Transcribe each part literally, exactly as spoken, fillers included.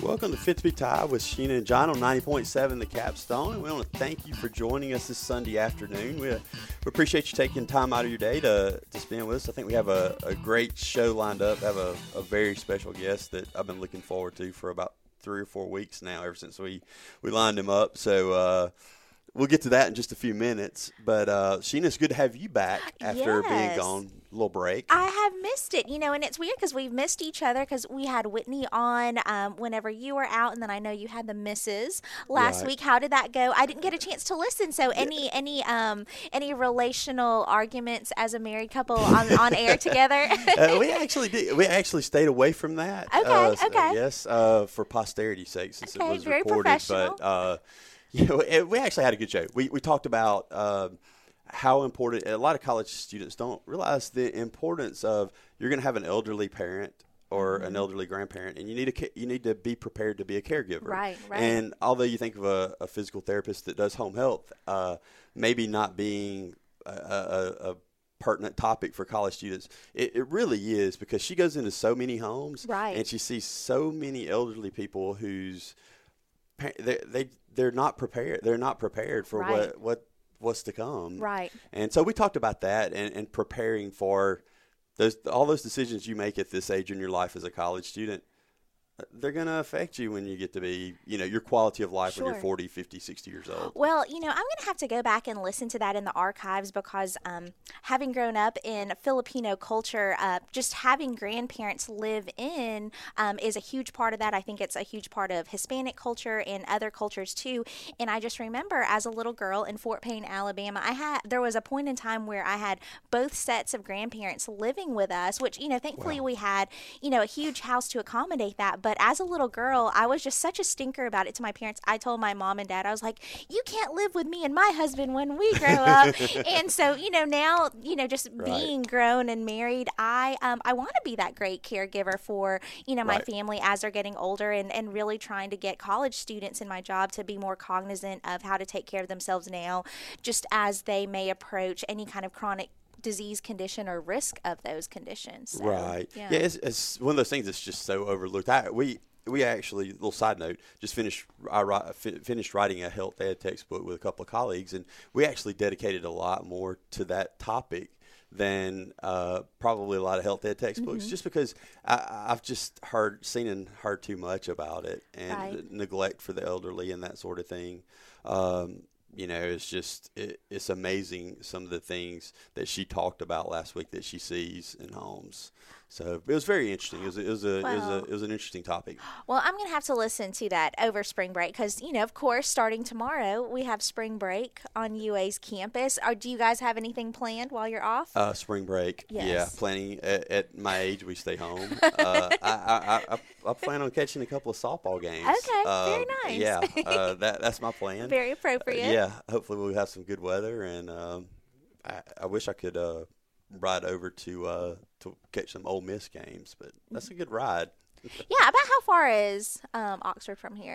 Welcome to Fit to be Tied with Sheena and John on ninety point seven The Capstone. And we want to thank you for joining us this Sunday afternoon. We, uh, we appreciate you taking time out of your day to, to spend with us. I think we have a, a great show lined up. I have a, a very special guest that I've been looking forward to for about three or four weeks now, ever since we, we lined him up. So uh, we'll get to that in just a few minutes. But uh, Sheena, it's good to have you back after yes. being gone. A little break. I have missed it, you know, and it's weird because we've missed each other because we had Whitney on um, whenever you were out, and then I know you had the missus last Right. week. How did that go? I didn't get a chance to listen. So any any um any relational arguments as a married couple on, on air together? uh, we actually did. We actually stayed away from that. Okay, uh, so, okay. Yes, uh, for posterity's sake, since Okay, it was very recorded. professional. But uh, you know, it, we actually had a good show. We we talked about uh, how important. A lot of college students don't realize the importance of you're going to have an elderly parent or Mm-hmm. an elderly grandparent, and you need a ca- you need to be prepared to be a caregiver. Right, right. And although you think of a, a physical therapist that does home health, uh, maybe not being a, a, a pertinent topic for college students, it, it really is, because she goes into so many homes, Right. and she sees so many elderly people whose pa- they they they're not prepared. They're not prepared for Right. what what what's to come. Right. And so we talked about that and, and preparing for those all those decisions you make at this age in your life as a college student. They're going to affect you when you get to be, you know, your quality of life when Sure. you're forty, fifty, sixty years old. Well, you know, I'm going to have to go back and listen to that in the archives because um, having grown up in Filipino culture, uh, just having grandparents live in um, is a huge part of that. I think it's a huge part of Hispanic culture and other cultures too. And I just remember as a little girl in Fort Payne, Alabama, I had there was a point in time where I had both sets of grandparents living with us, which, you know, thankfully Wow. we had, you know, a huge house to accommodate that. But as a little girl, I was just such a stinker about it to my parents. I told my mom and dad, I was like, you can't live with me and my husband when we grow up. And so, you know, now, you know, just Right. being grown and married, I um, I want to be that great caregiver for, you know, my Right. family as they're getting older, and, and really trying to get college students in my job to be more cognizant of how to take care of themselves now, just as they may approach any kind of chronic disease condition or risk of those conditions. So, Right. Yeah, it's, it's one of those things that's just so overlooked. I, we we actually, little side note, just finished I ri- fi- finished writing a health ed textbook with a couple of colleagues, and we actually dedicated a lot more to that topic than uh, probably a lot of health ed textbooks, Mm-hmm. just because I, I've just heard, seen and heard too much about it, and Right. neglect for the elderly and that sort of thing. Um, you know, it's just, it, it's amazing some of the things that she talked about last week that she sees in homes. So it was very interesting. It was, it was a, it was a, Well- it was an interesting topic. Well, I'm going to have to listen to that over spring break because, you know, of course, starting tomorrow, we have spring break on U A's campus. Or do you guys have anything planned while you're off? Uh, spring break, yeah. Yes. Planning at, at my age, we stay home. uh, I, I, I, I plan on catching a couple of softball games. Okay, very Um, nice. Yeah, uh, that that's my plan. Very appropriate. Uh, yeah, hopefully we'll have some good weather, and um, I, I wish I could uh, ride over to uh, to catch some Ole Miss games, but that's a good ride. Yeah, about how far is um, Oxford from here?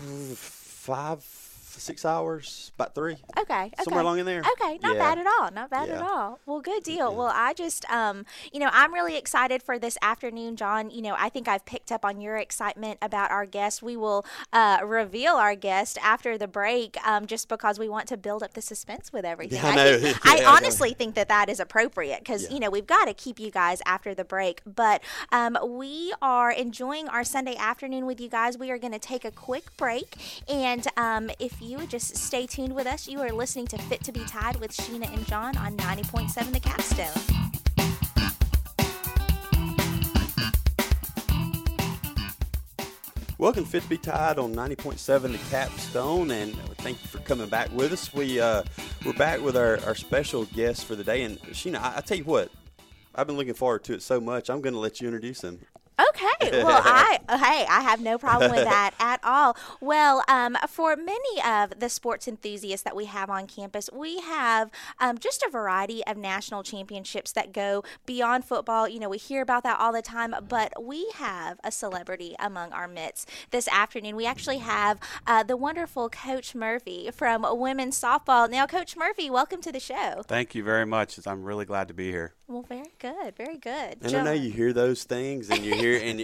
Five, six hours, about three, Okay, okay. somewhere along in there. Okay, not Yeah. bad at all. Not bad at Yeah. all. Well, good deal. Well, I just, um, you know, I'm really excited for this afternoon, John. You know, I think I've picked up on your excitement about our guest. We will uh, reveal our guest after the break, um, just because we want to build up the suspense with everything. Yeah, I know. think, Yeah, I I know. honestly think that that is appropriate because, Yeah. you know, we've got to keep you guys after the break. But um, we are enjoying our Sunday afternoon with you guys. We are going to take a quick break. And um, if you would just stay tuned with us, you are listening to Fit to be Tied with Sheena and John on ninety point seven The Capstone. Welcome to Fit to be Tied on ninety point seven The Capstone, and thank you for coming back with us. We, uh, we're back with our, our special guest for the day, and Sheena, I, I tell you what, I've been looking forward to it so much, I'm going to let you introduce him. Okay. Well, I hey, I have no problem with that at all. Well, um, for many of the sports enthusiasts that we have on campus, we have um, just a variety of national championships that go beyond football. You know, we hear about that all the time, but we have a celebrity among our midst this afternoon. We actually have uh, the wonderful Coach Murphy from women's softball. Now, Coach Murphy, welcome to the show. Thank you very much. I'm really glad to be here. Well, very good, very good. And I know John. you hear those things, and you hear, and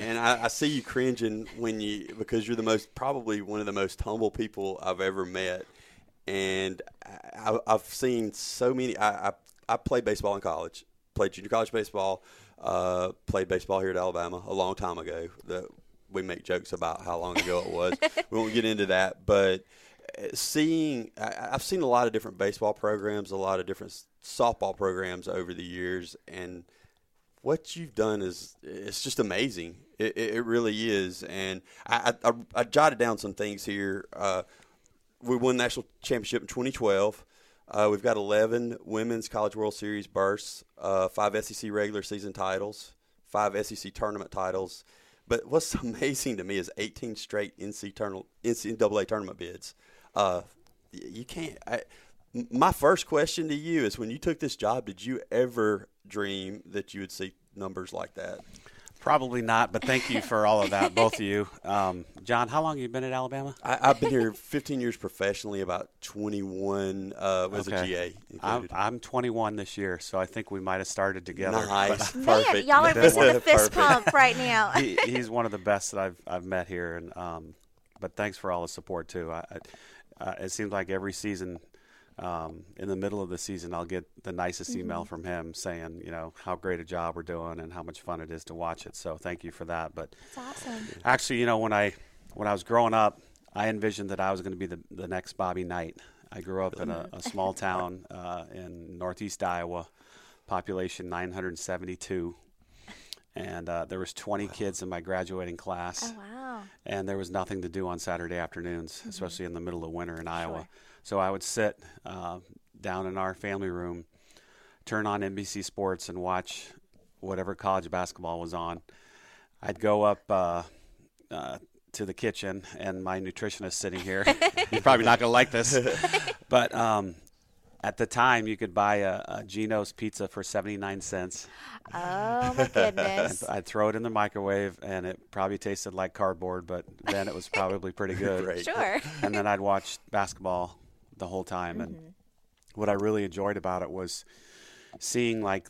and I, I see you cringing when you because you're the most probably one of the most humble people I've ever met, and I, I've seen so many. I, I I played baseball in college, played junior college baseball, uh, played baseball here at Alabama a long time ago. The, we make jokes about how long ago it was. We won't get into that, but seeing I, I've seen a lot of different baseball programs, a lot of different softball programs over the years, and what you've done is it's just amazing. It, it really is. And I, I, I jotted down some things here. Uh, we won the national championship in twenty twelve. Uh, we've got eleven Women's College World Series berths, uh, five S E C regular season titles, five S E C tournament titles. But what's amazing to me is eighteen straight N C double A tournament bids. Uh, you can't I, – my first question to you is when you took this job, did you ever dream that you would see numbers like that? Probably not, but thank you for all of that, both of you. Um, John, how long have you been at Alabama? I, I've been here fifteen years professionally, about twenty-one uh, as okay. a G A. I'm, I'm twenty-one this year, so I think we might have started together. Nice. Man, perfect. Y'all are missing the fist pump right now. he, he's one of the best that I've I've met here, and um, but thanks for all the support, too. I, I, uh, it seems like every season – Um, in the middle of the season, I'll get the nicest mm-hmm. email from him saying, you know, how great a job we're doing and how much fun it is to watch it. So thank you for that. But that's awesome. Actually, you know, when I when I was growing up, I envisioned that I was going to be the, the next Bobby Knight. I grew up in a, a small town uh, in northeast Iowa, population nine hundred seventy-two. And uh, there was twenty wow. kids in my graduating class. Oh, wow. And there was nothing to do on Saturday afternoons, mm-hmm. especially in the middle of winter in Iowa. Sure. So I would sit uh, down in our family room, turn on N B C Sports, and watch whatever college basketball was on. I'd go up uh, uh, to the kitchen, and my nutritionist sitting here. You're probably not going to like this. But um, at the time, you could buy a, a Geno's pizza for seventy-nine cents. Oh, my goodness. I'd throw it in the microwave, and it probably tasted like cardboard, but then it was probably pretty good. Right. Sure. And then I'd watch basketball the whole time. And mm-hmm. what I really enjoyed about it was seeing, like,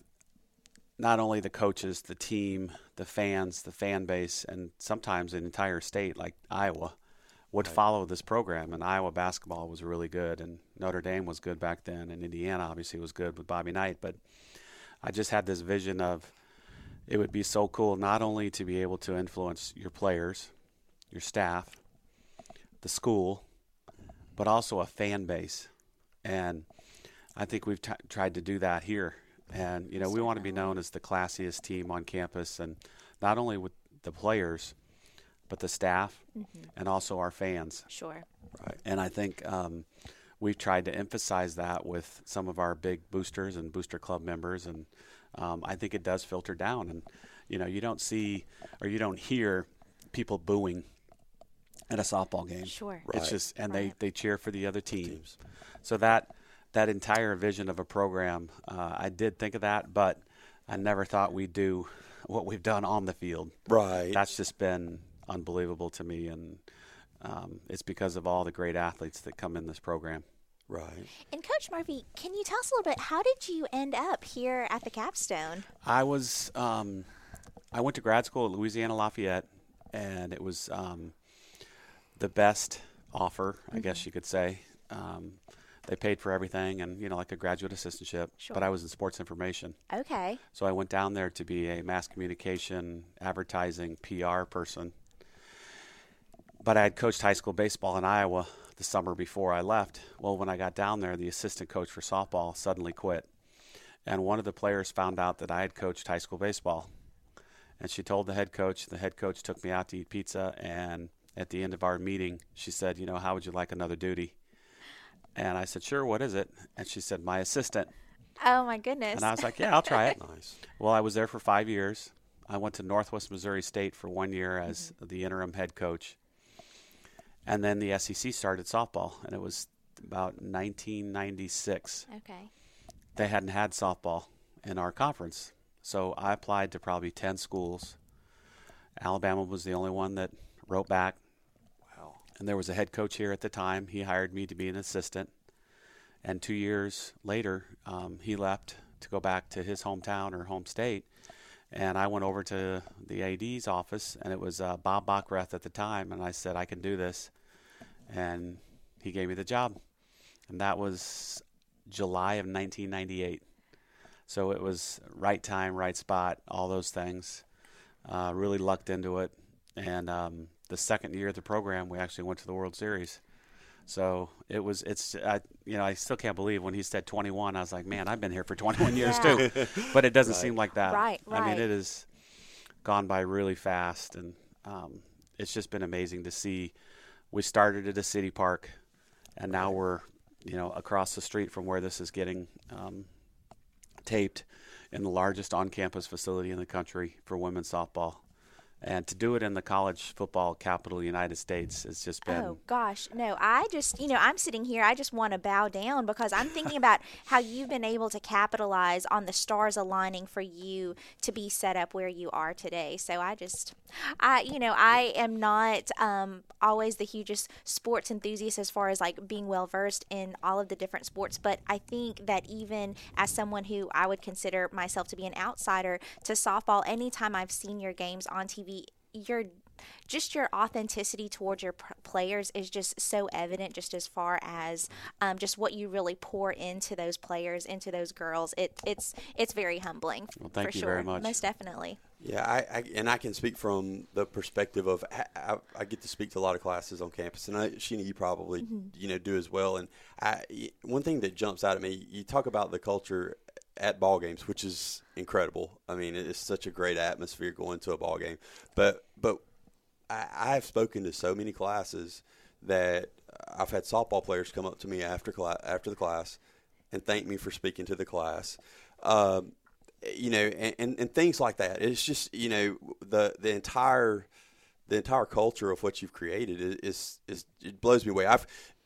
not only the coaches, the team, the fans, the fan base, and sometimes an entire state like Iowa would right. follow this program. And Iowa basketball was really good, and Notre Dame was good back then, and Indiana obviously was good with Bobby Knight. But I just had this vision of it would be so cool not only to be able to influence your players, your staff, the school, but also a fan base. And I think we've t- tried to do that here. And, you know, we want to be known as the classiest team on campus, and not only with the players, but the staff mm-hmm. and also our fans. Sure. Right. And I think um, we've tried to emphasize that with some of our big boosters and booster club members. And um, I think it does filter down. And, you know, you don't see or you don't hear people booing at a softball game. Sure. It's right. just, and right. they, they cheer for the other team. Teams. So that that entire vision of a program, uh, I did think of that, but I never thought we'd do what we've done on the field. Right. That's just been unbelievable to me, and um, it's because of all the great athletes that come in this program. Right. And Coach Murphy, can you tell us a little bit, how did you end up here at the Capstone? I was, um, I went to grad school at Louisiana Lafayette, and it was um, the best offer, I mm-hmm. guess you could say. Um, they paid for everything, and, you know, like a graduate assistantship, sure. but I was in sports information. Okay. So I went down there to be a mass communication, advertising, P R person. But I had coached high school baseball in Iowa the summer before I left. Well, when I got down there, the assistant coach for softball suddenly quit. And one of the players found out that I had coached high school baseball. And she told the head coach. The head coach took me out to eat pizza. And at the end of our meeting, she said, you know, how would you like another duty? And I said, sure, what is it? And she said, my assistant. Oh, my goodness. And I was like, yeah, I'll try it. Nice. Well, I was there for five years. I went to Northwest Missouri State for one year as mm-hmm. the interim head coach. And then the S E C started softball, and it was about nineteen ninety-six. Okay. They hadn't had softball in our conference. So I applied to probably ten schools. Alabama was the only one that wrote back. Wow. And there was a head coach here at the time. He hired me to be an assistant. And two years later, um, he left to go back to his hometown or home state. And I went over to the A D's office, and it was uh, Bob Bockrath at the time, and I said, I can do this. And he gave me the job. And that was July of nineteen ninety-eight. So it was right time, right spot, all those things. Uh, really lucked into it. And um, the second year of the program, we actually went to the World Series. So it was, it's, I, you know, I still can't believe when he said twenty-one, I was like, man, I've been here for twenty-one years yeah. too. But it doesn't Right. seem like that. Right, right. I mean, it has gone by really fast. And um, it's just been amazing to see. We started at a city park, and now we're, you know, across the street from where this is getting um, taped in the largest on-campus facility in the country for women's softball. And to do it in the college football capital of the United States has just been. Oh, gosh. No, I just, you know, I'm sitting here. I just want to bow down because I'm thinking about how you've been able to capitalize on the stars aligning for you to be set up where you are today. So I just, I, you know, I am not um, always the hugest sports enthusiast as far as like being well versed in all of the different sports. But I think that even as someone who I would consider myself to be an outsider to softball, anytime I've seen your games on T V, your just your authenticity towards your pr- players is just so evident, just as far as um, just what you really pour into those players, into those girls. It, it's it's very humbling. Well, thank for you sure. very much. Most definitely. Yeah, I, I and I can speak from the perspective of I, I get to speak to a lot of classes on campus, and I, Sheena, you probably mm-hmm. you know do as well. And I, one thing that jumps out at me, you talk about the culture at ball games, which is incredible. I mean, it's such a great atmosphere going to a ball game. But but I, I have spoken to so many classes that I've had softball players come up to me after class, after the class and thank me for speaking to the class. Um, you know, and, and, and things like that. It's just, you know, the the entire the entire culture of what you've created is is, is it blows me away. I've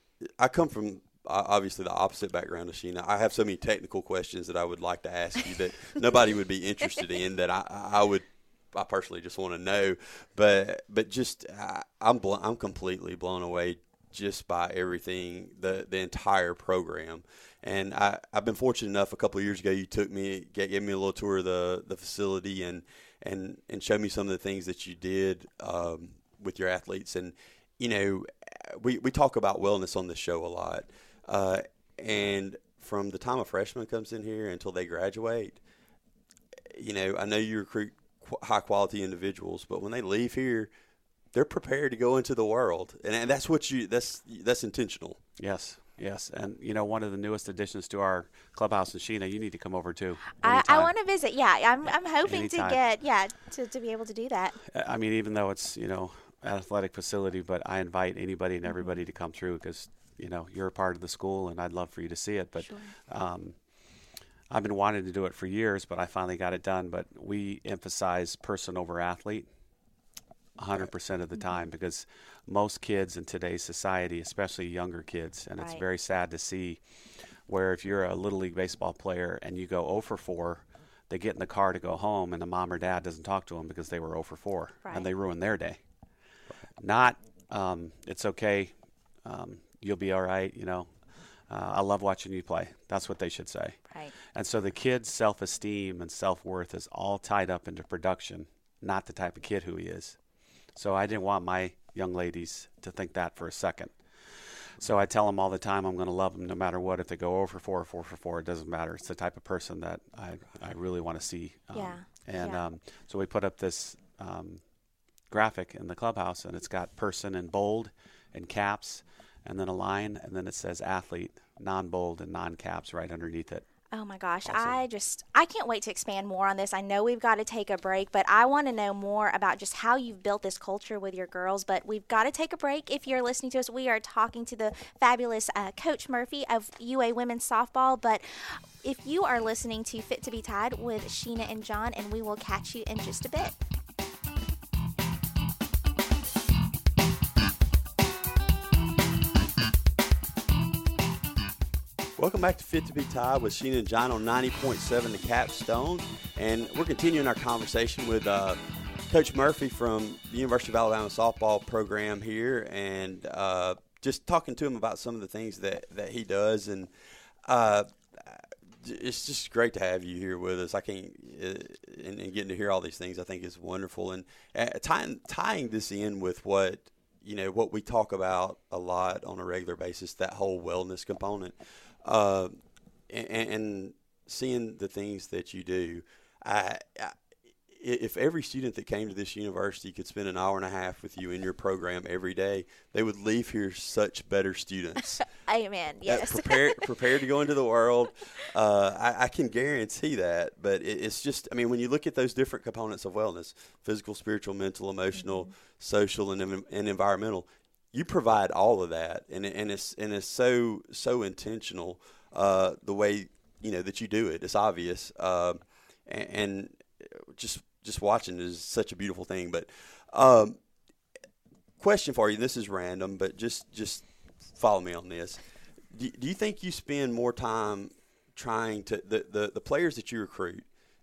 I come from obviously the opposite background of Sheena. I have so many technical questions that I would like to ask you that nobody would be interested in, that I, I would, I personally just want to know. But but just I, I'm bl- I'm completely blown away just by everything, the the entire program. And I I've been fortunate enough. A couple of years ago, you took me, gave me a little tour of the the facility and and and showed me some of the things that you did um, with your athletes. And you know, we we talk about wellness on this show a lot. Uh, and from the time a freshman comes in here until they graduate, you know, I know you recruit qu- high quality individuals, but when they leave here, they're prepared to go into the world, and, and that's what you that's that's intentional. Yes, yes, and you know, one of the newest additions to our clubhouse is Sheena. You need to come over too. I, I want to visit. Yeah, I'm I'm hoping Anytime. to get yeah to, to be able to do that. I mean, even though it's you know an athletic facility, but I invite anybody and everybody to come through because. You know, you're a part of the school, and I'd love for you to see it. But sure. um, I've been wanting to do it for years, but I finally got it done. But we emphasize person over athlete one hundred percent of the time because most kids in today's society, especially younger kids, and right. it's very sad to see where if you're a Little League baseball player and you go zero for four, they get in the car to go home, and the mom or dad doesn't talk to them because they were zero for four, right. and they ruin their day. Right. Not um, it's okay. Um, You'll be all right, you know. Uh, I love watching you play. That's what they should say. Right. And so the kid's self-esteem and self-worth is all tied up into production, not the type of kid who he is. So I didn't want my young ladies to think that for a second. So I tell them all the time I'm going to love them no matter what. If they go over four or four for four, it doesn't matter. It's the type of person that I, I really want to see. Um, yeah. And yeah. Um, so we put up this um, graphic in the clubhouse, and it's got person in bold and caps, and then a line, and then it says athlete, non-bold and non-caps right underneath it. Oh, my gosh. Awesome. I just, I can't wait to expand more on this. I know we've got to take a break, but I want to know more about just how you've built this culture with your girls. But we've got to take a break. If you're listening to us, we are talking to the fabulous uh, Coach Murphy of U A Women's Softball. But if you are listening to Fit to be Tied with Sheena and John, and we will catch you in just a bit. Welcome back to Fit to be Tied with Sheena and John on ninety point seven The Capstone. And we're continuing our conversation with uh, Coach Murphy from the University of Alabama softball program here, and uh, just talking to him about some of the things that, that he does. And uh, it's just great to have you here with us. I can't, uh, and, and getting to hear all these things, I think is wonderful. And uh, tying tying this in with what you know what we talk about a lot on a regular basis, that whole wellness component, uh, and, and seeing the things that you do. I, I, if every student that came to this university could spend an hour and a half with you in your program every day, they would leave here such better students. Amen. Yes. Uh, prepared, prepared to go into the world. Uh, I, I can guarantee that. But it, it's just, I mean, when you look at those different components of wellness, physical, spiritual, mental, emotional, mm-hmm. social, and, and environmental, you provide all of that. And, and it's and it's so, so intentional uh, the way, you know, that you do it. It's obvious. Uh, and, and just just watching is such a beautiful thing. But um, question for you, and this is random, but just just follow me on this. Do, do you think you spend more time trying to the, the, the players that you recruit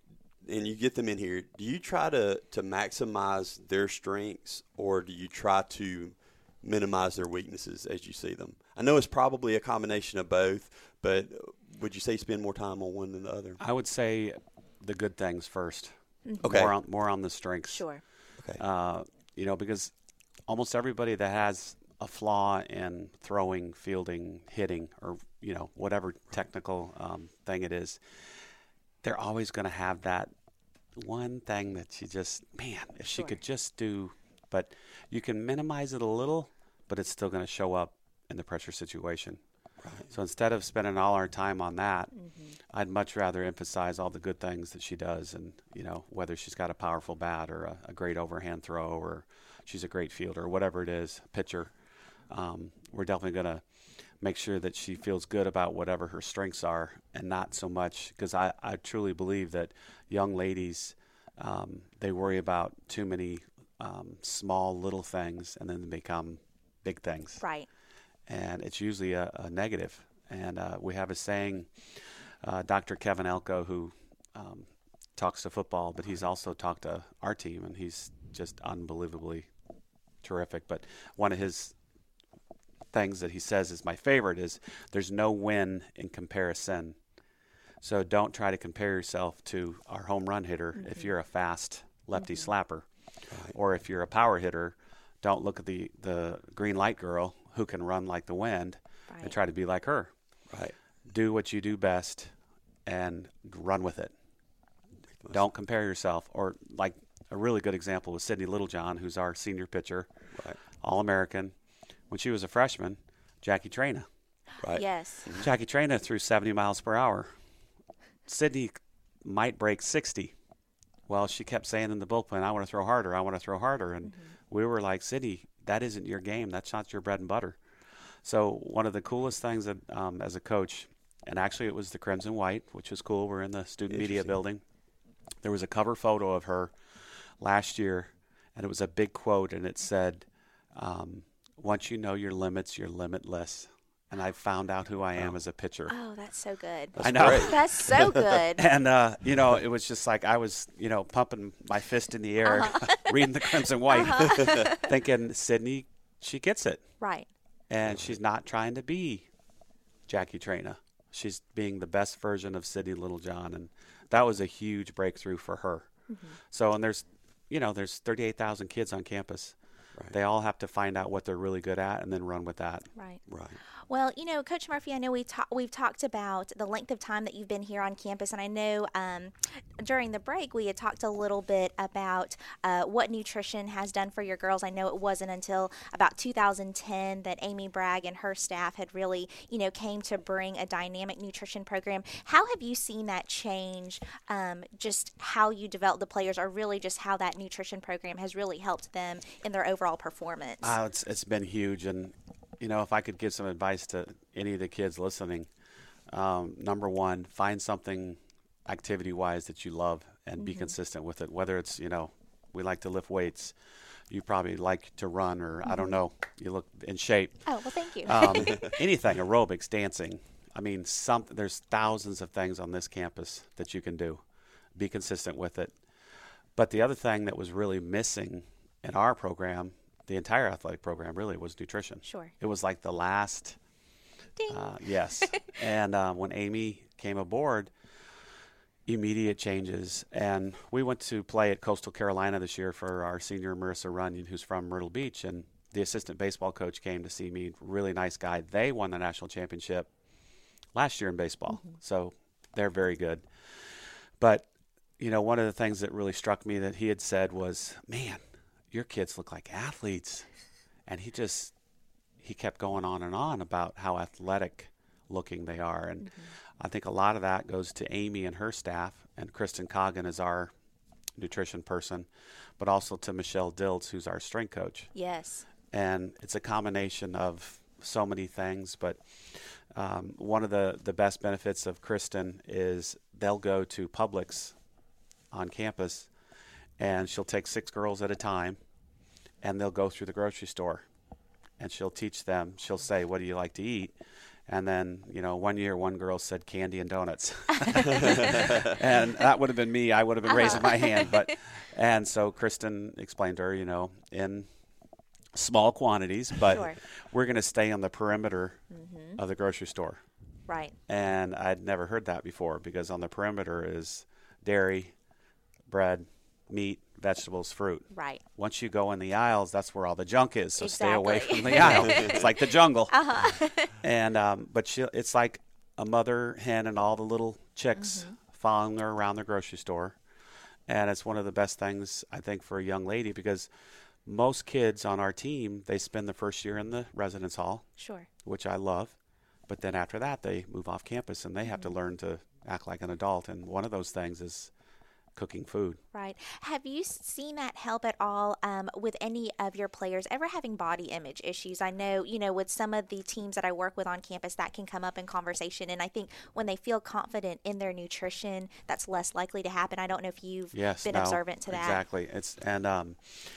and you get them in here, do you try to, to maximize their strengths, or do you try to minimize their weaknesses as you see them? I know it's probably a combination of both, but would you say spend more time on one than the other? I would say the good things first. Mm-hmm. Okay. More on, more on the strengths. Sure. Okay. Uh, you know, because almost everybody that has a flaw in throwing, fielding, hitting, or, you know, whatever technical um, thing it is, they're always going to have that one thing that you just, man, if Sure. she could just do, but you can minimize it a little, but it's still going to show up in the pressure situation. Right. So instead of spending all our time on that, Mm-hmm. I'd much rather emphasize all the good things that she does, and, you know, whether she's got a powerful bat or a, a great overhand throw, or she's a great fielder, whatever it is, pitcher. Um, we're definitely going to make sure that she feels good about whatever her strengths are, and not so much, because I, I truly believe that young ladies, um, they worry about too many um, small little things, and then they become big things. Right. And it's usually a, a negative. And uh, we have a saying, uh, Doctor Kevin Elko, who um, talks to football, but he's also talked to our team, and he's just unbelievably terrific. But one of his things that he says is my favorite is, there's no win in comparison. So don't try to compare yourself to our home run hitter mm-hmm. if you're a fast lefty mm-hmm. slapper. Right. Or if you're a power hitter, don't look at the, the green light girl who can run like the wind Right. and try to be like her. Right. Do what you do best and run with it. Don't compare yourself. Or like a really good example was Sydney Littlejohn, who's our senior pitcher, Right. All-American. When she was a freshman, Jackie Traina. Right. Yes. Mm-hmm. Jackie Traina threw seventy miles per hour. Sydney might break sixty. Well, she kept saying in the bullpen, I want to throw harder, I want to throw harder. And mm-hmm. we were like, Sydney, that isn't your game. That's not your bread and butter. So one of the coolest things that, um, as a coach, and actually it was the Crimson White, which was cool. We're in the student media building. There was a cover photo of her last year, and it was a big quote, and it said, um, once you know your limits, you're limitless. And I found out who I am oh. as a pitcher. Oh, that's so good. That's I know. Great. That's so good. And, uh, you know, it was just like I was, you know, pumping my fist in the air, uh-huh. reading the Crimson White, uh-huh. thinking, Sydney, she gets it. Right. And she's not trying to be Jackie Traina. She's being the best version of Sydney Littlejohn. And that was a huge breakthrough for her. Mm-hmm. So, and there's, you know, there's thirty-eight thousand kids on campus. Right. They all have to find out what they're really good at and then run with that. Right. Right. Well, you know, Coach Murphy, I know we ta- we've talked about the length of time that you've been here on campus, and I know um, during the break we had talked a little bit about uh, what nutrition has done for your girls. I know it wasn't until about two thousand ten that Amy Bragg and her staff had really, you know, came to bring a dynamic nutrition program. How have you seen that change, um, just how you develop the players, or really just how that nutrition program has really helped them in their overall performance? Uh, it's, it's been huge, and you know, if I could give some advice to any of the kids listening, um, number one, find something activity-wise that you love and mm-hmm. be consistent with it. Whether it's, you know, we like to lift weights. You probably like to run, or mm-hmm. I don't know, you look in shape. Oh, well, thank you. um, anything, aerobics, dancing. I mean, some, there's thousands of things on this campus that you can do. Be consistent with it. But the other thing that was really missing in our program, the entire athletic program really, was nutrition. Sure. It was like the last Ding. Uh, yes. And uh, when Amy came aboard, immediate changes. And we went to play at Coastal Carolina this year for our senior Marissa Runyon, who's from Myrtle Beach. And the assistant baseball coach came to see me. Really nice guy. They won the national championship last year in baseball. Mm-hmm. So they're very good. But, you know, one of the things that really struck me that he had said was, man, your kids look like athletes. And he just, he kept going on and on about how athletic looking they are. And mm-hmm. I think a lot of that goes to Amy and her staff, and Kristen Coggin is our nutrition person, but also to Michelle Diltz, who's our strength coach. Yes. And it's a combination of so many things, but um, one of the, the best benefits of Kristen is they'll go to Publix on campus, and she'll take six girls at a time, and they'll go through the grocery store, and she'll teach them. She'll say, what do you like to eat? And then, you know, one year one girl said candy and donuts. And that would have been me. I would have been uh-huh. raising my hand. But and so Kristen explained to her, you know, in small quantities, but sure. we're going to stay on the perimeter mm-hmm. of the grocery store. Right. And I'd never heard that before, because on the perimeter is dairy, bread, meat, vegetables, fruit. Right. Once you go in the aisles, that's where all the junk is. So exactly. stay away from the aisle. It's like the jungle. Uh-huh. And um, but she, it's like a mother hen and all the little chicks mm-hmm. following her around the grocery store. And it's one of the best things, I think, for a young lady, because most kids on our team, they spend the first year in the residence hall. Sure. Which I love. But then after that, they move off campus, and they have mm-hmm. to learn to act like an adult. And one of those things is cooking food. Right. Have you seen that help at all um, with any of your players ever having body image issues? I know, you know, with some of the teams that I work with on campus, that can come up in conversation. And I think when they feel confident in their nutrition, that's less likely to happen. I don't know if you've yes, been no, observant to that. Exactly. It's and um,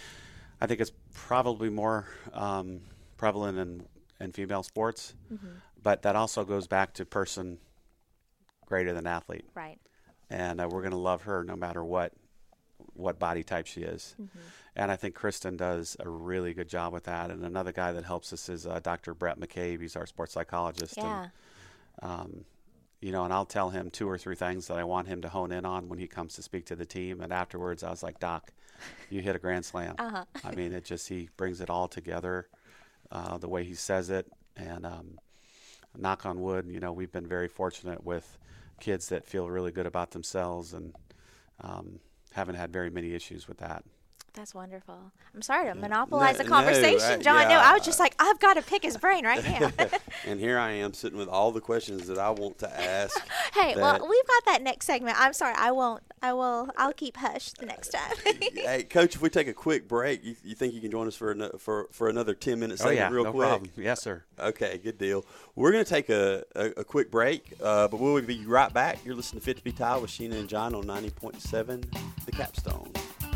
I think it's probably more um, prevalent in, in female sports, mm-hmm. but that also goes back to person greater than athlete. Right. And uh, we're going to love her no matter what what body type she is. Mm-hmm. And I think Kristen does a really good job with that. And another guy that helps us is uh, Doctor Brett McCabe. He's our sports psychologist. Yeah. And, um, you know, and I'll tell him two or three things that I want him to hone in on when he comes to speak to the team. And afterwards, I was like, Doc, you hit a grand slam. Uh-huh. I mean, it just, he brings it all together uh, the way he says it. And um, knock on wood, you know, we've been very fortunate with kids that feel really good about themselves, and um, haven't had very many issues with that. That's wonderful. I'm sorry to monopolize no, the conversation, no, I, John. yeah, No, I was just like, I've got to pick his brain right now. And here I am sitting with all the questions that I want to ask. Hey, well, we've got that next segment. I'm sorry, I won't. I will. I'll keep hush the next time. Hey, Coach, if we take a quick break, you, you think you can join us for an, for for another ten minute segment, oh, yeah, real no quick? Problem. Yes, sir. Okay, good deal. We're going to take a, a, a quick break, uh, but we'll be right back. You're listening to Fit to Be Tied with Sheena and John on ninety point seven The Capstone.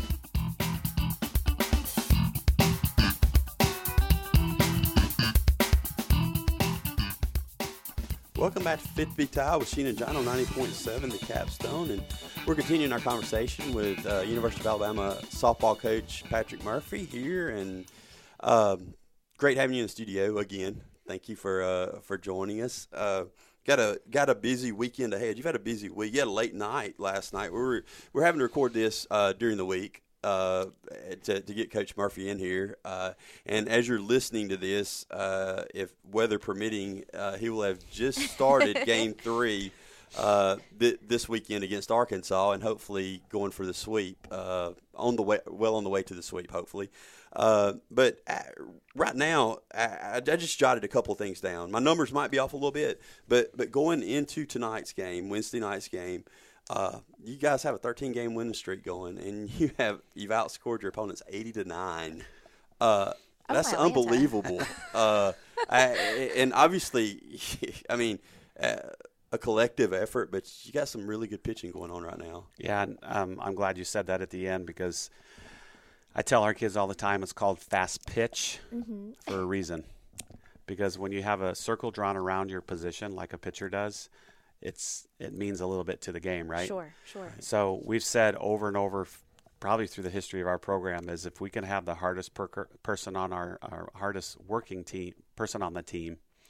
Welcome back to Fit to Be Tied with Sheena and John on ninety point seven The Capstone. And we're continuing our conversation with uh, University of Alabama softball coach Patrick Murphy here. And um, great having you in the studio again. Thank you for uh, for joining us. Uh, got a got a busy weekend ahead. You've had a busy week. You had a late night last night. We were we're having to record this uh, during the week. Uh, to, to get Coach Murphy in here. Uh, and as you're listening to this, uh, if weather permitting, uh, he will have just started game three uh, th- this weekend against Arkansas, and hopefully going for the sweep, uh, on the way, well on the way to the sweep, hopefully. Uh, but uh, right now, I, I just jotted a couple things down. My numbers might be off a little bit, but but going into tonight's game, Wednesday night's game, Uh, you guys have a thirteen game winning streak going, and you have you've outscored your opponents eighty to nine. Uh, oh, that's unbelievable. uh, I, and obviously, I mean, uh, a collective effort, but you got some really good pitching going on right now. Yeah, and, um, I'm glad you said that at the end, because I tell our kids all the time it's called fast pitch mm-hmm. for a reason. Because when you have a circle drawn around your position like a pitcher does, it's it means a little bit to the game, right? Sure, sure. So we've said over and over, probably through the history of our program, is if we can have the hardest per- person on our, our hardest working team person on the team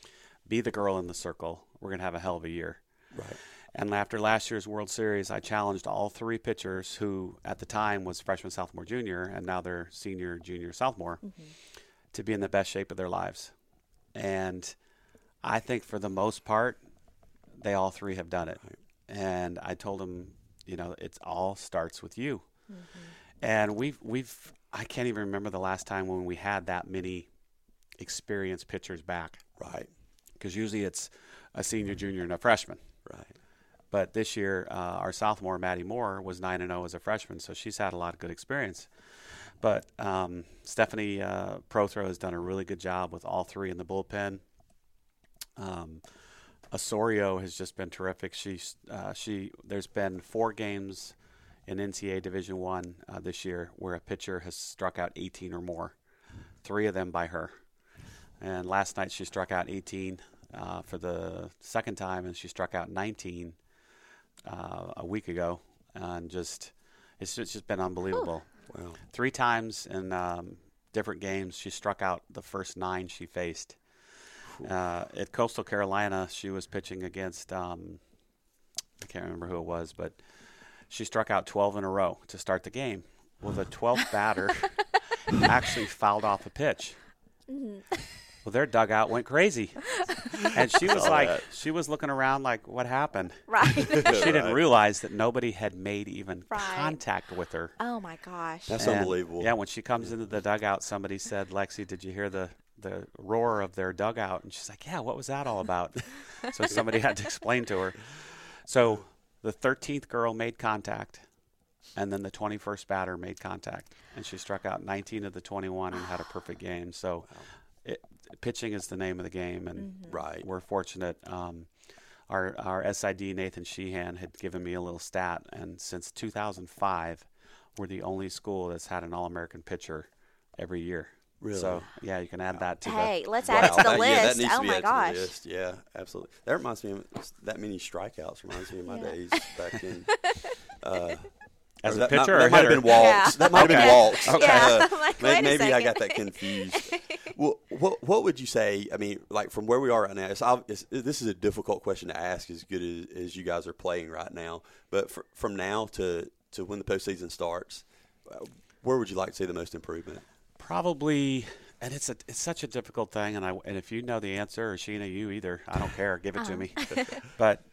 be the girl in the circle. We're going to have a hell of a year. Right. And after last year's World Series, I challenged all three pitchers who at the time was freshman, sophomore, junior, and now they're senior, junior, sophomore, mm-hmm. to be in the best shape of their lives. And I think for the most part, they all three have done it. Right. And I told them, you know, it all starts with you. Mm-hmm. And we've, we've, I can't even remember the last time when we had that many experienced pitchers back. Right. Because usually it's a senior, junior, and a freshman. Right. But this year, uh, our sophomore, Maddie Moore, was nine and oh as a freshman, so she's had a lot of good experience. But um, Stephanie uh, Prothro has done a really good job with all three in the bullpen. Um, Osorio has just been terrific. She's, uh, she, there's been four games in N C A A Division One uh, this year where a pitcher has struck out eighteen or more, three of them by her. And last night she struck out eighteen uh, for the second time, and she struck out nineteen uh, a week ago. And just it's just, it's just been unbelievable. Wow. Three times in um, different games she struck out the first nine she faced. Uh, at Coastal Carolina, she was pitching against, um, I can't remember who it was, but she struck out twelve in a row to start the game. Well, the twelfth batter actually fouled off a pitch. Mm-hmm. Well, their dugout went crazy. And she was like, that. she was looking around like, what happened? Right. She didn't right. realize that nobody had made even right. contact with her. Oh, my gosh. That's and, unbelievable. Yeah, when she comes into the dugout, somebody said, Lexi, did you hear the, the roar of their dugout? And she's like, yeah, what was that all about? So somebody had to explain to her. So the thirteenth girl made contact, and then the twenty-first batter made contact. And she struck out nineteen of the twenty-one and had a perfect game. So it, pitching is the name of the game, and mm-hmm. right. we're fortunate. Um, our our S I D, Nathan Sheehan, had given me a little stat, and since two thousand five, we're the only school that's had an All-American pitcher every year. Really? So, yeah, you can add that to hey, the let's add wow. it to the that, list. Yeah, that needs oh, to be my added gosh. To the list. Yeah, absolutely. That reminds me of that many strikeouts reminds me of my yeah. days back in uh, – As a that pitcher might, or that might have been walks. Yeah. That might have okay. been walks. Okay. Yeah. Uh, like, maybe maybe I second. got that confused. Well, what what would you say? I mean, like from where we are right now, it's, it's, this is a difficult question to ask as good as, as you guys are playing right now. But for, from now to, to when the postseason starts, where would you like to see the most improvement? Probably – and it's a it's such a difficult thing, and I and if you know the answer, or Sheena, you either, I don't care, give it to me. But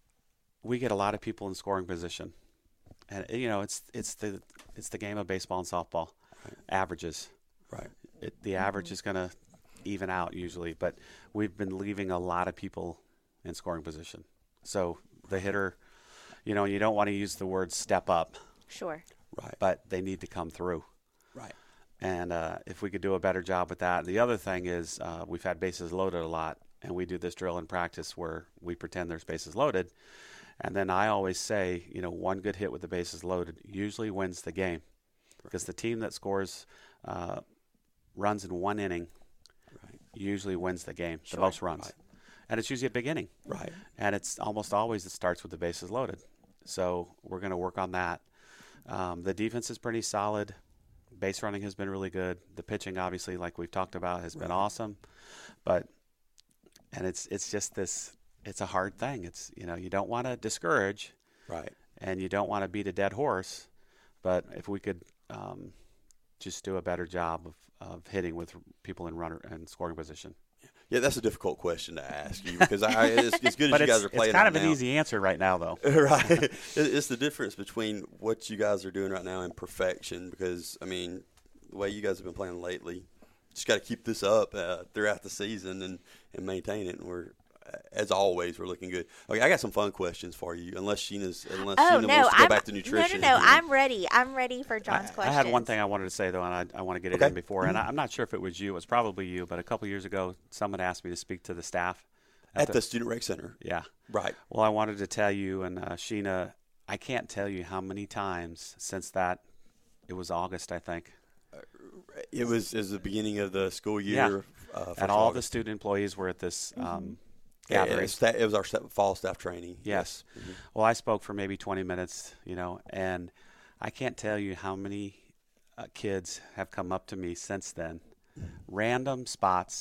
we get a lot of people in scoring position, and you know it's it's the it's the game of baseball and softball, right. averages. Right. It, the average mm-hmm. is going to even out usually, but we've been leaving a lot of people in scoring position. So the hitter, you know, you don't want to use the word step up. Sure. Right. But they need to come through. Right. And uh, if we could do a better job with that. The other thing is uh, we've had bases loaded a lot, and we do this drill in practice where we pretend there's bases loaded. And then I always say, you know, one good hit with the bases loaded usually wins the game. Because the team that scores uh, runs in one inning right. usually wins the game, sure. the most runs. Right. And it's usually a big inning. Right. And it's almost always it starts with the bases loaded. So we're going to work on that. Um, the defense is pretty solid. Base running has been really good. The pitching, obviously, like we've talked about, has right. been awesome. But and it's it's just this. It's a hard thing. It's you know you don't want to discourage, right? And you don't want to beat a dead horse. But if we could um, just do a better job of, of hitting with people in runner and scoring position. Yeah, that's a difficult question to ask you because I, it's, it's good as you guys are playing. It's kind right of an now. easy answer right now, though. Right. It's the difference between what you guys are doing right now and perfection because, I mean, the way you guys have been playing lately, just got to keep this up uh, throughout the season and, and maintain it. And we're, as always, we're looking good. Okay, I got some fun questions for you, unless Sheena's, unless oh, Sheena no, wants to go I'm, back to nutrition. No, no, no, I'm ready. I'm ready for John's I, questions. I had one thing I wanted to say, though, and I, I want to get it okay. in before. And I, I'm not sure if it was you. It was probably you. But a couple years ago, someone asked me to speak to the staff. At, at the, the Student Rec Center. Yeah. Right. Well, I wanted to tell you, and uh, Sheena, I can't tell you how many times since that, it was August, I think. Uh, it was, it was the beginning of the school year. Yeah. Uh, and all August. the student employees were at this um, mm-hmm. Yeah, it was, it was our fall staff training. Yes. yes. Mm-hmm. Well, I spoke for maybe twenty minutes, you know, and I can't tell you how many uh, kids have come up to me since then, random spots,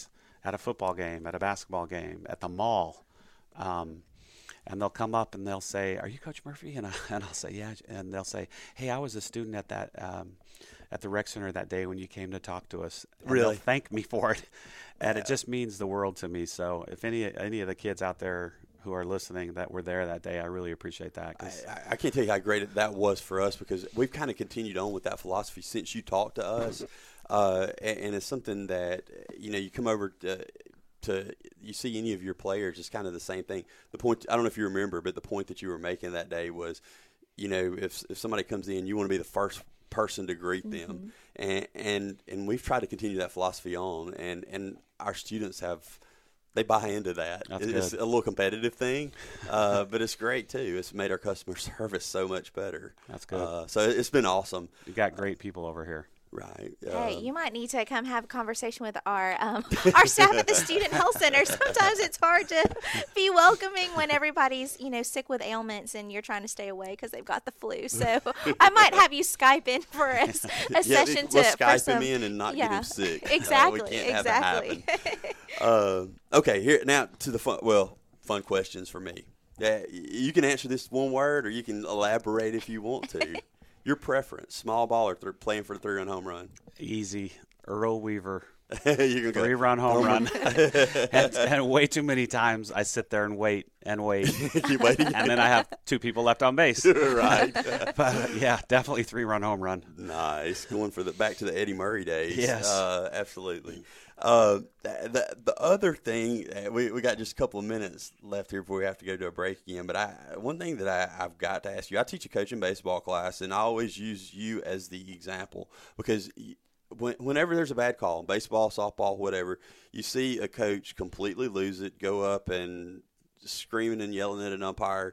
at a football game, at a basketball game, at the mall. Um, and they'll come up and they'll say, "Are you Coach Murphy?" And, I, and I'll say, "Yeah." And they'll say, "Hey, I was a student at that um, at the rec center that day when you came to talk to us." And really? They'll thank me for it. And yeah. It just means the world to me. So if any any of the kids out there who are listening that were there that day, I really appreciate that. Cause I, I can't tell you how great that was for us, because we've kind of continued on with that philosophy since you talked to us. Uh, and, and it's something that, you know, you come over to, to you see any of your players, it's kind of the same thing. The point, I don't know if you remember, but the point that you were making that day was, you know, if if somebody comes in, you want to be the first person to greet them. Mm-hmm. And, and and we've tried to continue that philosophy on, and, and our students have – they buy into that. That's it's good. A little competitive thing, uh, but it's great too. It's made our customer service so much better. That's good. Uh, so it's been awesome. You got great people over here. Right. Hey, um, you might need to come have a conversation with our um, our staff at the Student Health Center. Sometimes it's hard to be welcoming when everybody's, you know, sick with ailments and you're trying to stay away because they've got the flu. So I might have you Skype in for a, a yeah, session we'll to Skype for some, him in and not yeah, get him sick. Exactly. Uh, we can't exactly. have it happen. uh, okay, here now to the fun. Well, fun questions for me. Yeah, you can answer this one word, or you can elaborate if you want to. Your preference, small ball or th- playing for the three-run home run? Easy. Earl Weaver. You're gonna Three-run home run. and, and way too many times I sit there and wait and wait. Keep waiting. And then I have two people left on base. Right. But, uh, yeah, definitely three-run home run. Nice. Going for the back to the Eddie Murray days. Yes. Uh, absolutely. Uh, the, the, the other thing, we, we got just a couple of minutes left here before we have to go to a break again, but I one thing that I, I've got to ask you, I teach a coaching baseball class, and I always use you as the example, because when, whenever there's a bad call, baseball, softball, whatever, you see a coach completely lose it, go up and screaming and yelling at an umpire.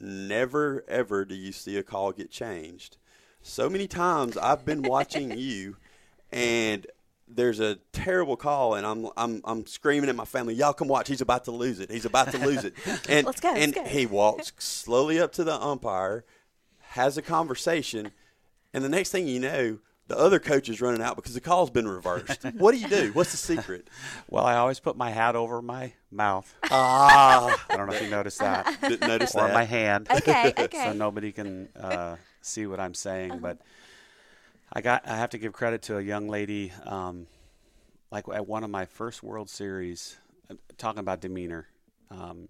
Never, ever do you see a call get changed. So many times I've been watching you, and there's a terrible call, and I'm I'm I'm screaming at my family, "Y'all come watch! He's about to lose it! He's about to lose it!" And let's go, and let's go. He walks slowly up to the umpire, has a conversation, and the next thing you know, the other coach is running out because the call's been reversed. What do you do? What's the secret? Well, I always put my hat over my mouth. Ah, I don't know if you noticed that. didn't notice Or that. my hand. Okay, okay. So nobody can uh, see what I'm saying, but. I got. I have to give credit to a young lady, um, like at one of my first World Series, uh, talking about demeanor. Um,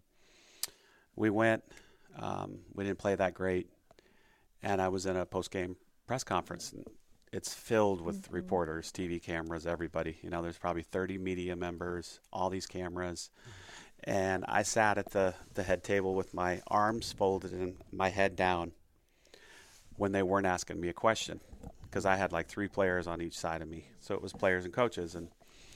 we went, um, we didn't play that great, and I was in a post-game press conference, and it's filled with mm-hmm. reporters, T V cameras, everybody. You know, there's probably thirty media members, all these cameras, mm-hmm. and I sat at the, the head table with my arms folded and my head down when they weren't asking me a question. Because I had like three players on each side of me. So it was players and coaches. And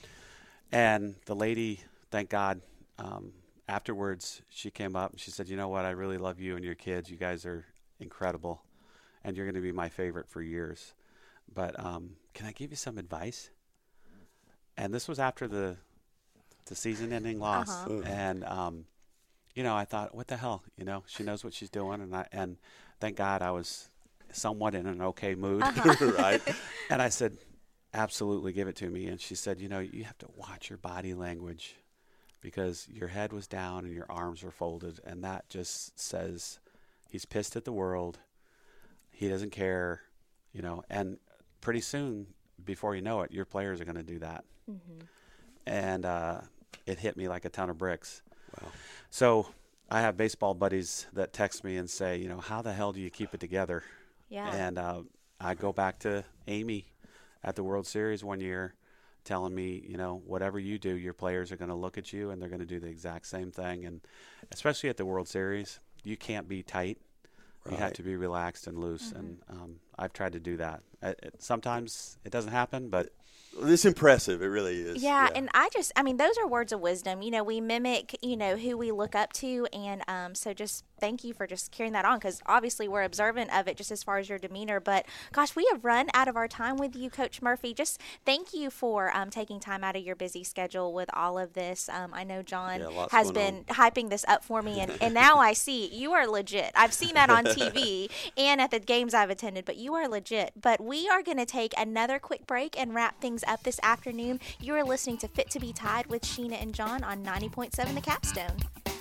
and the lady, thank God, um, afterwards she came up and she said, "You know what, I really love you and your kids. You guys are incredible. And you're going to be my favorite for years. But um, can I give you some advice?" And this was after the the season-ending loss. Uh-huh. And, um, you know, I thought, what the hell? You know, she knows what she's doing. And I, and thank God I was somewhat in an okay mood. Uh-huh. Right. And I said, absolutely, give it to me. And she said, you know, you have to watch your body language because your head was down and your arms were folded. And that just says he's pissed at the world. He doesn't care, you know, and pretty soon, before you know it, your players are going to do that. Mm-hmm. And uh, it hit me like a ton of bricks. Wow. So I have baseball buddies that text me and say, you know, how the hell do you keep it together? Yeah. And uh, I go back to Amy at the World Series one year telling me, you know, whatever you do, your players are going to look at you and they're going to do the exact same thing. And especially at the World Series, you can't be tight. Right. You have to be relaxed and loose. Mm-hmm. And um, I've tried to do that. It, it, sometimes it doesn't happen, but it's impressive. It really is. Yeah, yeah, and I just, I mean, those are words of wisdom. You know, we mimic, you know, who we look up to. And um, so just thank you for just carrying that on because obviously we're observant of it just as far as your demeanor. But, gosh, we have run out of our time with you, Coach Murphy. Just thank you for um, taking time out of your busy schedule with all of this. Um, I know John yeah, has been on. hyping this up for me, and, and now I see you are legit. I've seen that on T V and at the games I've attended, but you are legit. But we are going to take another quick break and wrap things up this afternoon. You are listening to Fit to be Tied with Sheena and John on ninety point seven The Capstone.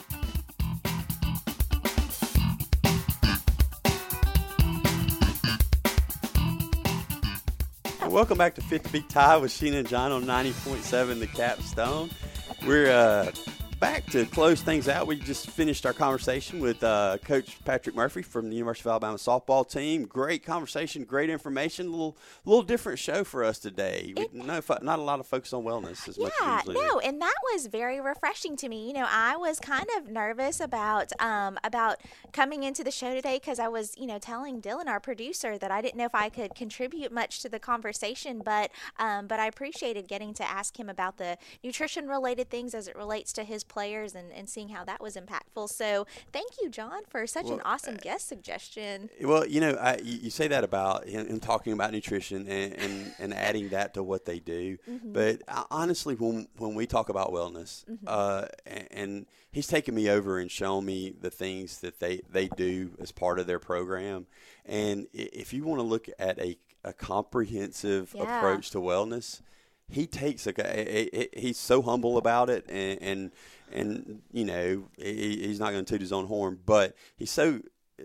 Welcome back to Fit to be Tied with Sheena and John on ninety point seven The Capstone. We're uh, back to close things out. We just finished our conversation with uh, Coach Patrick Murphy from the University of Alabama softball team. Great conversation, great information. A little, little different show for us today. We, no, not a lot of focus on wellness as yeah, much as usually. no, and that was very refreshing to me. You know, I was kind of nervous about um, about coming into the show today because I was, you know, telling Dylan, our producer, that I didn't know if I could contribute much to the conversation, but um, but I appreciated getting to ask him about the nutrition-related things as it relates to his players and, and seeing how that was impactful. So thank you, John, for such well, an awesome uh, guest suggestion. Well, you know, I, you, you say that about him, him talking about nutrition and, and, and adding that to what they do. Mm-hmm. But uh, honestly, when when we talk about wellness, mm-hmm. uh, and, and he's taken me over and shown me the things that they, they do as part of their program. And if you want to look at a, a comprehensive yeah. approach to wellness, he takes a, a, a he's so humble about it, and and, and you know he, he's not going to toot his own horn, but he's so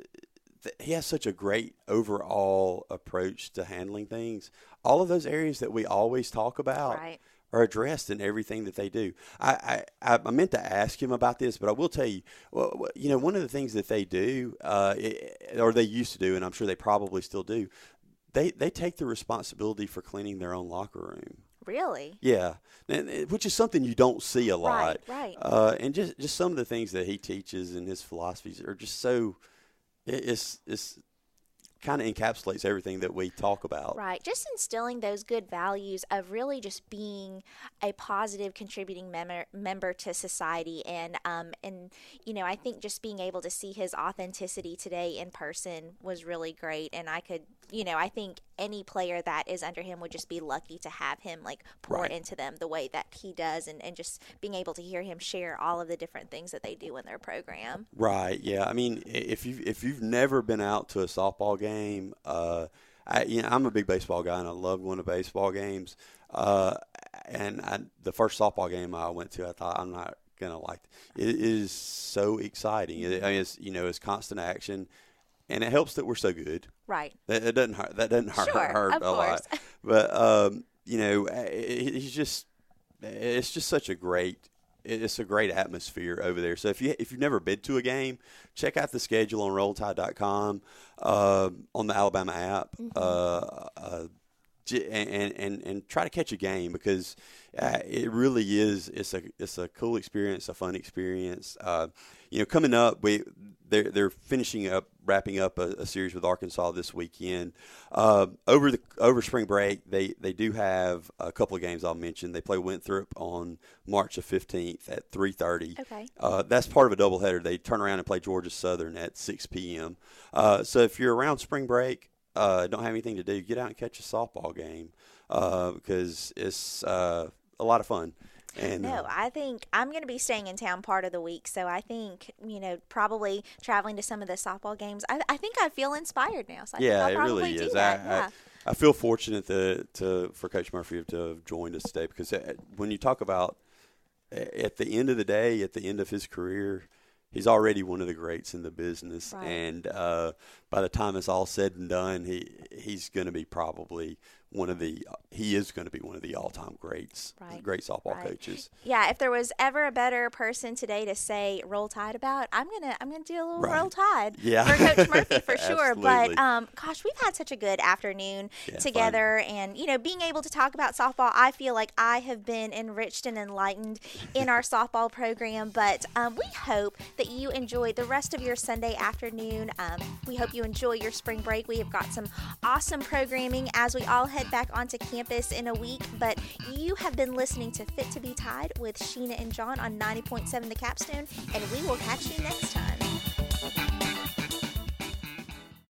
he has such a great overall approach to handling things. All of those areas that we always talk about right. are addressed in everything that they do. I, I I meant to ask him about this, but I will tell you, well, you know, one of the things that they do, uh, it, or they used to do, and I'm sure they probably still do, they they take the responsibility for cleaning their own locker room. Really? Yeah, and, which is something you don't see a lot. Right, right. Uh, and just, just some of the things that he teaches and his philosophies are just so it, it's it's kind of encapsulates everything that we talk about. Right. Just instilling those good values of really just being a positive contributing member member to society. And, um, and you know, I think just being able to see his authenticity today in person was really great. And I could, you know, I think any player that is under him would just be lucky to have him like pour right. into them the way that he does, and, and just being able to hear him share all of the different things that they do in their program. Right. Yeah. I mean, if you if you've never been out to a softball game, uh, I, you know, I'm a big baseball guy and I love going to baseball games. Uh, and I, the first softball game I went to, I thought I'm not gonna like it. It is so exciting. It, I mean, it's you know, it's constant action. And it helps that we're so good. Right. That, it doesn't hurt. That doesn't hurt, sure, hurt of a course. lot. But um, you know, he's just. It's just such a great. It's a great atmosphere over there. So if you if you've never been to a game, check out the schedule on roll tide dot com, uh, on the Alabama app. Mm-hmm. Uh, uh, And, and and try to catch a game, because uh, it really is. It's a it's a cool experience, a fun experience. Uh, you know, coming up, we they're they're finishing up, wrapping up a, a series with Arkansas this weekend. Uh, over the over spring break, they, they do have a couple of games I'll mention. They play Winthrop on March the fifteenth at three thirty. Okay. Uh, that's part of a doubleheader. They turn around and play Georgia Southern at six p.m. Uh, so if you're around spring break, Uh, don't have anything to do, get out and catch a softball game, uh, because it's uh, a lot of fun. And no, uh, I think I'm going to be staying in town part of the week, so I think, you know, probably traveling to some of the softball games, I, I think I feel inspired now. So I yeah, think I'll it really do is. That. I, yeah. I, I feel fortunate to, to for Coach Murphy to have joined us today, because when you talk about at the end of the day, at the end of his career, he's already one of the greats in the business, right. and uh, by the time it's all said and done, he he's going to be probably one of the he is going to be one of the all-time greats, right. great softball right. coaches. Yeah, if there was ever a better person today to say Roll Tide about, I'm gonna I'm gonna do a little right. Roll Tide yeah. for Coach Murphy for sure. Absolutely. But um, gosh, we've had such a good afternoon yeah, together, fun. and you know, being able to talk about softball, I feel like I have been enriched and enlightened in our softball program. But um, we hope that you enjoyed the rest of your Sunday afternoon. Um, we hope you enjoy your spring break. We have got some awesome programming as we all head back onto campus in a week. But you have been listening to Fit to be Tied with Sheena and John on ninety point seven The Capstone, and we will catch you next time.